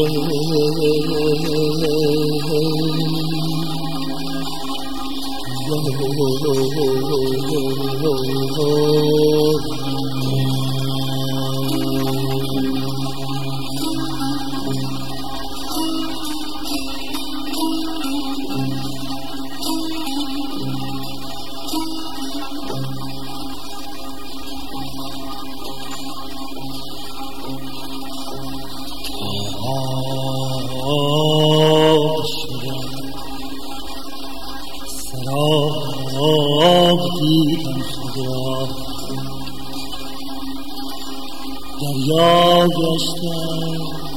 دریا گشتم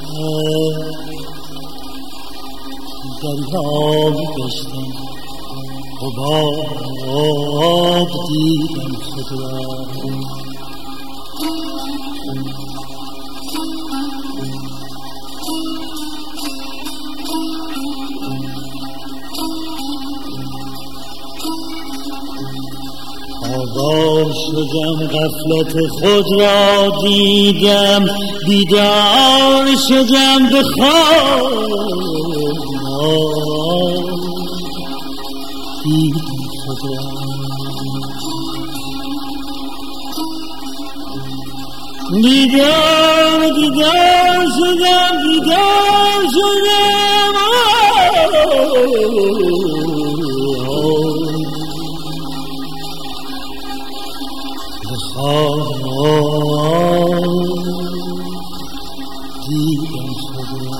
حباب دیدم خود را آگاه شدم غفلت خود را دیدم بیدار شدم به خواب دیدم خود را بیدار شدم دیدم خود را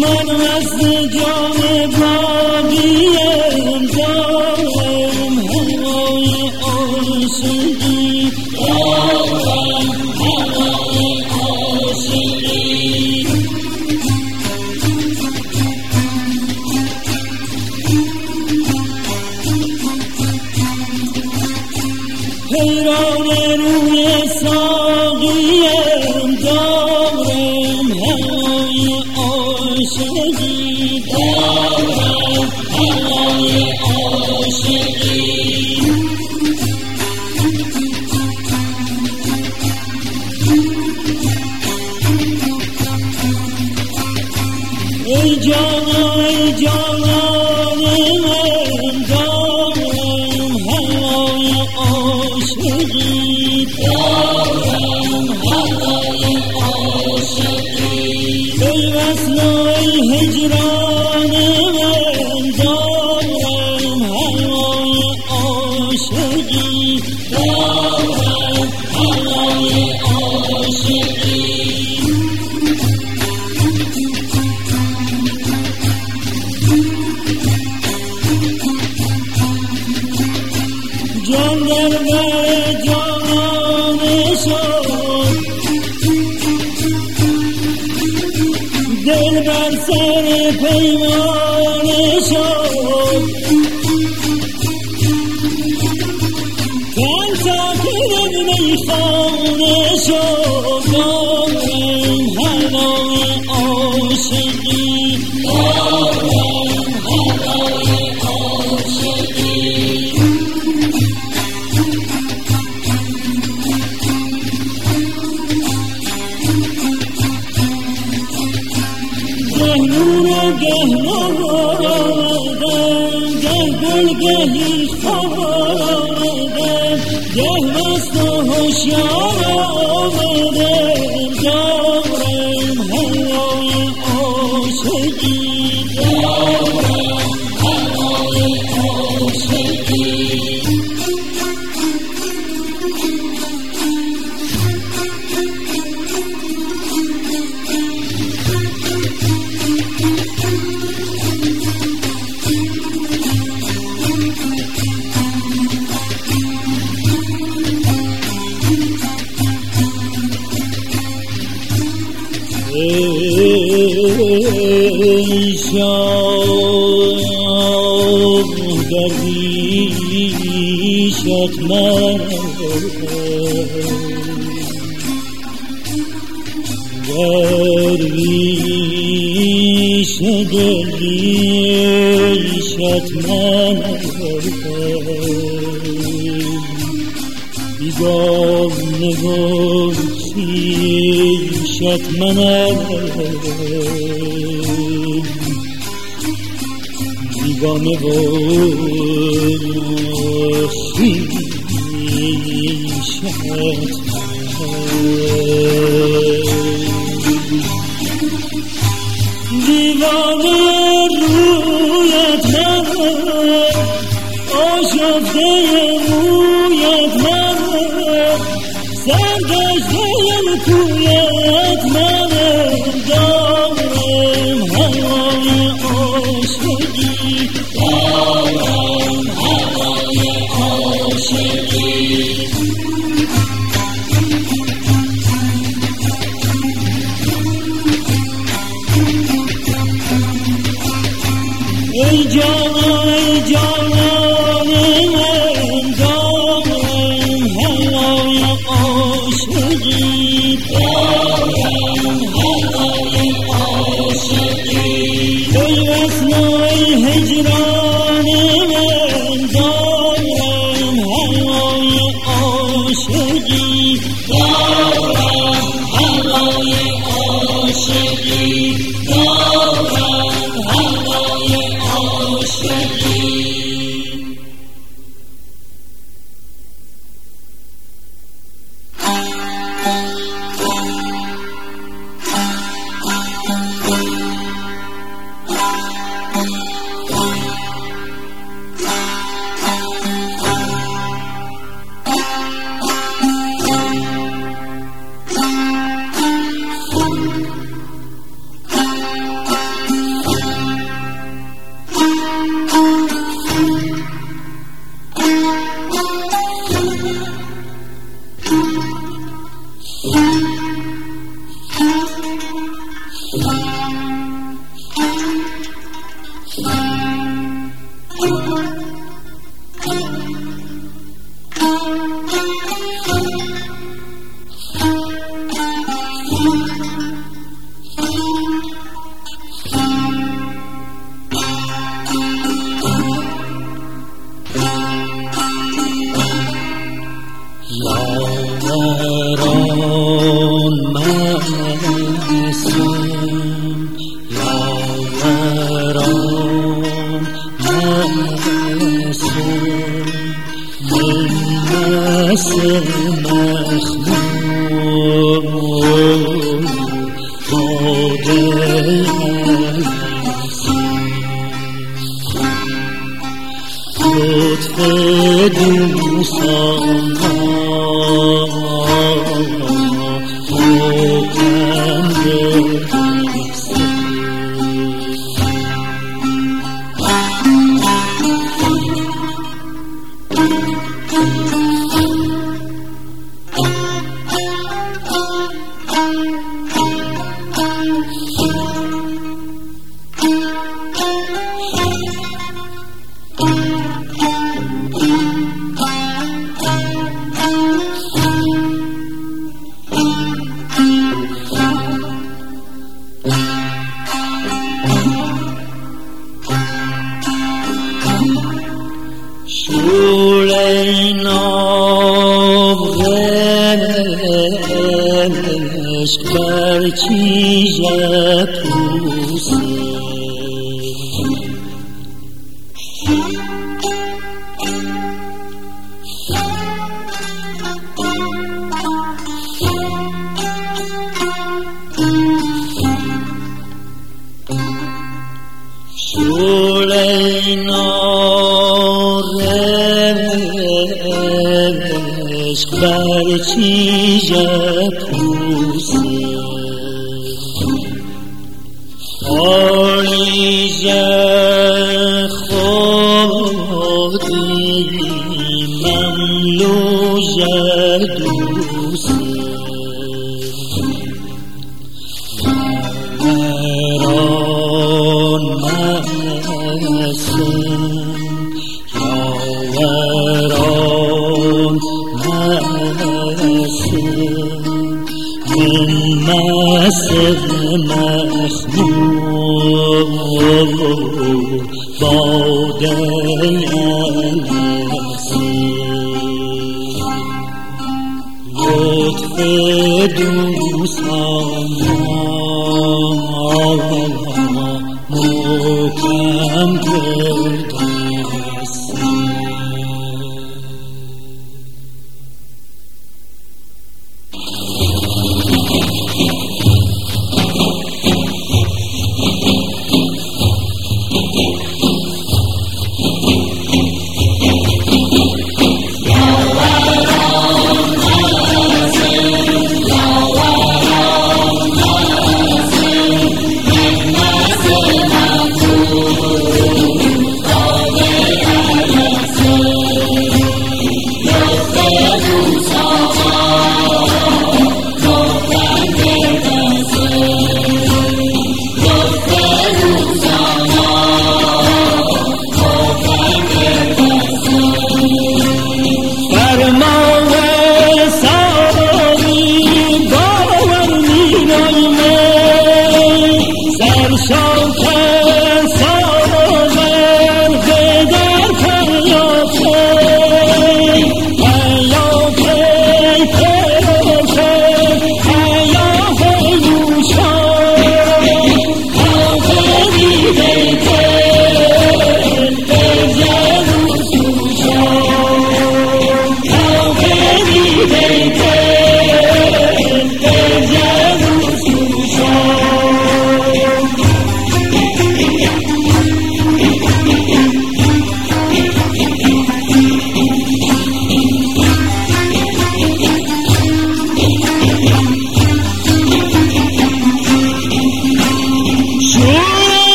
من مست جام باقیم دارم هوای عاشقی دارم هوای عاشقی حیران روی ساقیم دارم هوای عاشقی دارم هوای عاشقی ای جانان من دارم هوای عاشقی دارم هوای عاشقی ای وصل و ای هجران من دارم هوای عاشقی دارم هوای عاشقی جان در بر جانانه شد دل بر سر پیمانه شد تن ساکن میخانه شد دارم هوای عاشقی دارم هوای عاشقی گه نور و گه نور آمدم گه گل گهی خواب آمدم گه مست و هوشیار آمدم دارم هوای عاشقی دارم هوای عاشقی ای شاه درویشت من درویش درویشت من بیگانه و خویشت منم بیگانه و خویشت دیوانه رویت من آشفته مویت من سرگشته کویت من دارم هوای عاشقی دارم هوای عاشقی ای جانان من دارم هوای عاشقی دارم هوای عاشقی ای وصل و ای هجران من دارم هوای عاشقی دارم هوای عاشقی دارم هوای عاشقی یاران مستم یاران مستم مست مخمور باده لطف دوستان بر چیزه پوسه شوله نارش بر چیزه پوسه آلیزه خودی مملوزه دوسته یاران مستم یاران مستم مخمور باده لطف دوستان محکم گردسته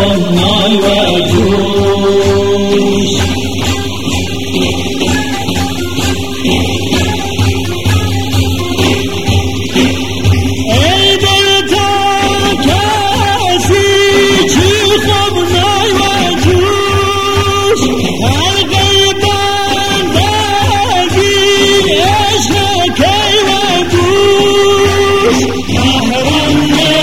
نای و جوش ای دل تا کسی چی خوب نای و جوش حلقه بندگی عشق کی و دوش محرم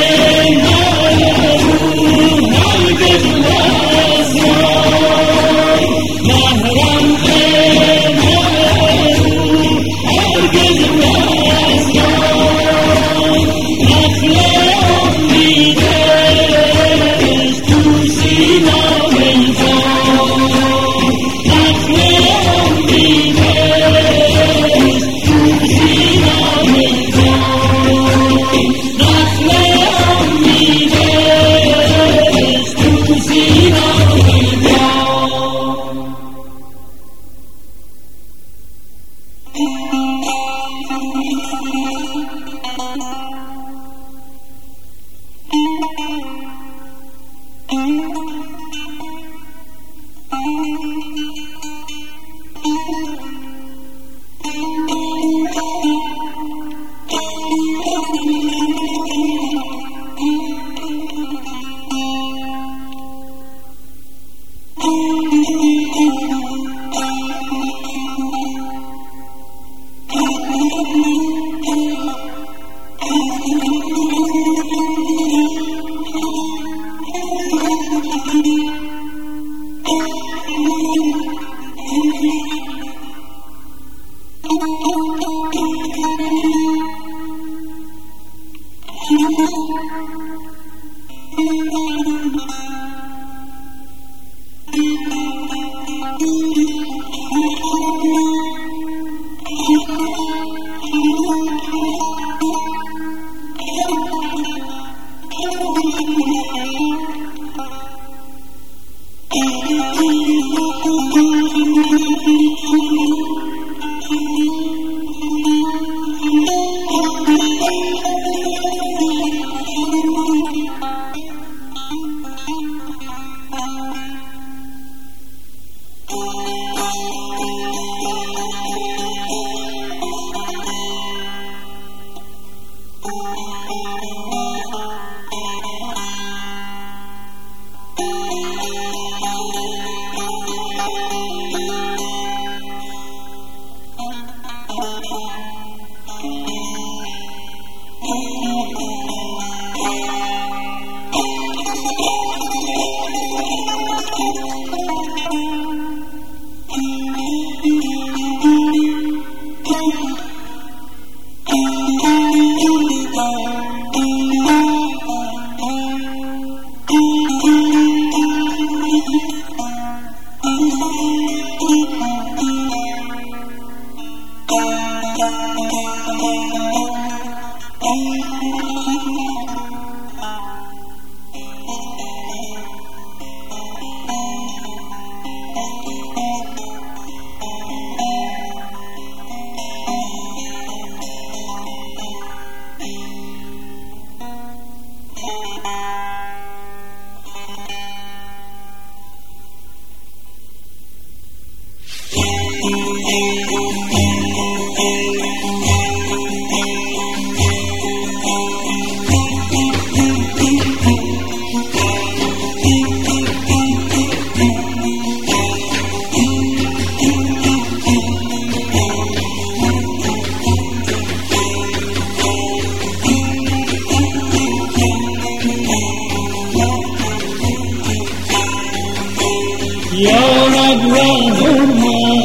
یا رب رحم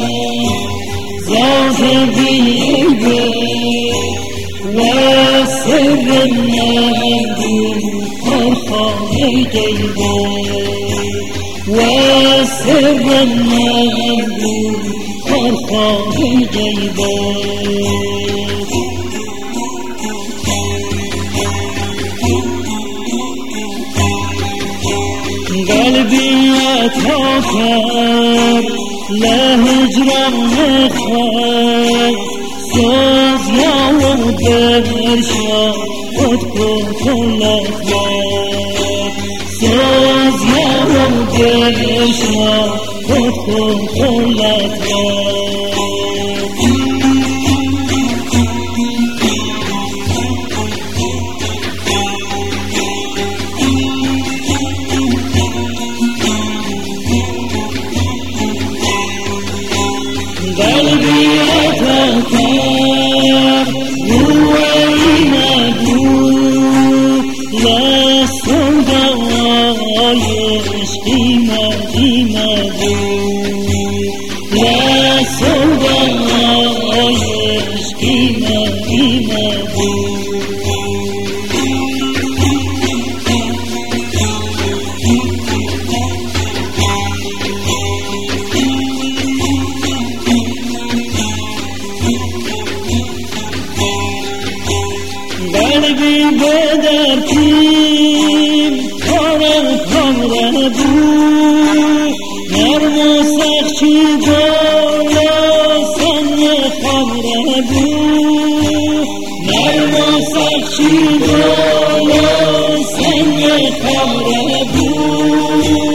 زاهدیه و سر نهدون خرخانه گیبه و سر نهدون خرخانه گیبه قلبي أتأخر لهجران خير سوز يا وبرشا خدكم كل خير سوز يا دلش را خود کن خلت را قلبي أتذكر روحي مدور لا صدى يشقي مدور لا صدى يشقي مدور قلبي بدرتیم کارم کامره بود نرم و سخچی بالا سن خامره بود نرم و سخچی بالا سن خامره بود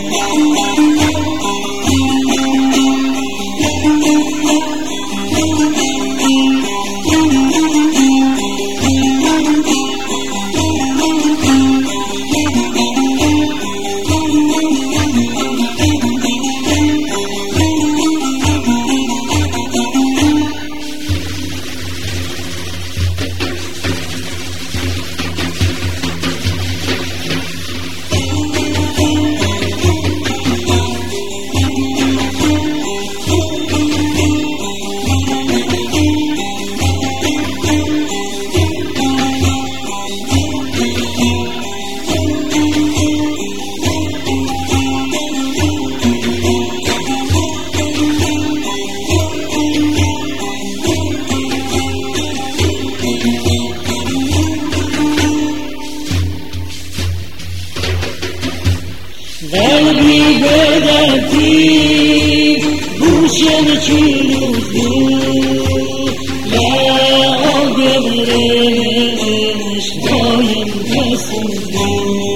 قلبی بدرتی گوشم چیروزو لعاقبرش دایم بسوزو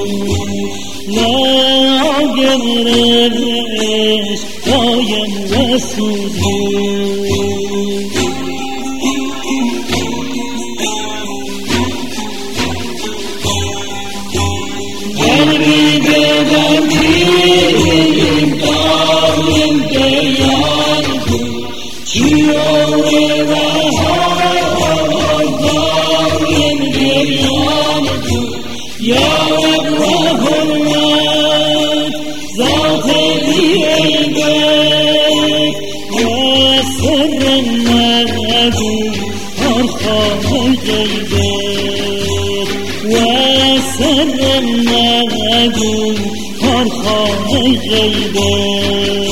لعاقبرش دایم بسوزو قلبي بدرتیم دایم بیارگو چیوره و دایم بیارگو یا رب و حرمت ذات بیعیبت و سر مدو هر خانه غیبت و سر مدو هر خانه غیبت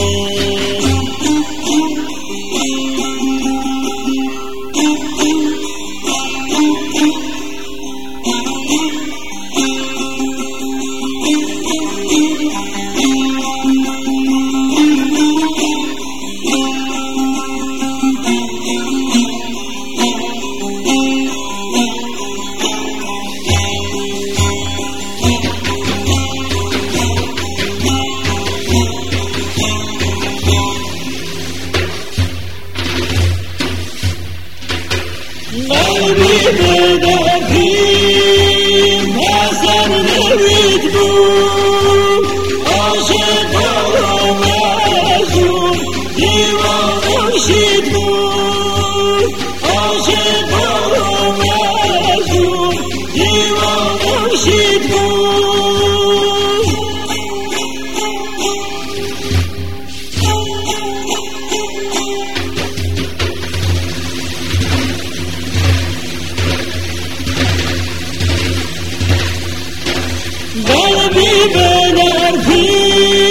قلبي بدرتیم بسر نوید بود عاشق و مجنون دیوانه شد بود عاشق و مجنون دیوانه شد بود قلبي بدرتیم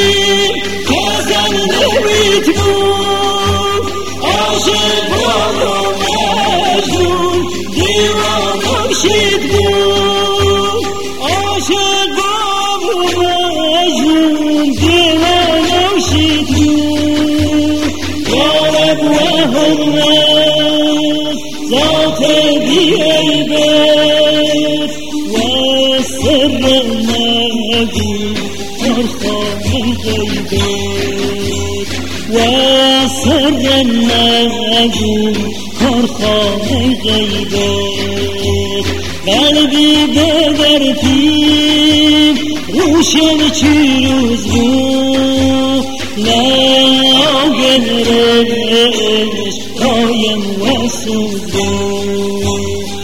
خانه غیبت و سر مگون کارخانه غیبت قلبی در پیم روشن چی روز بود لاغرش قایم و سود بود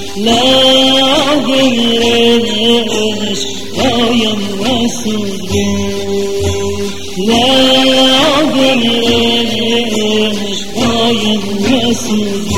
لاغرش قایم و سود بود لاغرش قایم و سود